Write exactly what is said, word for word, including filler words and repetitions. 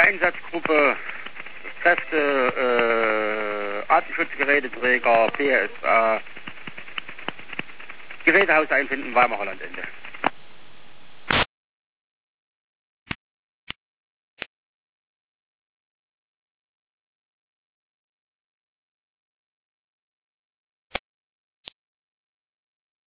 Einsatzgruppe, Kräfte, äh, Atemschutzgeräteträger, B S A, Gerätehaus einfinden, Weimarer Landende.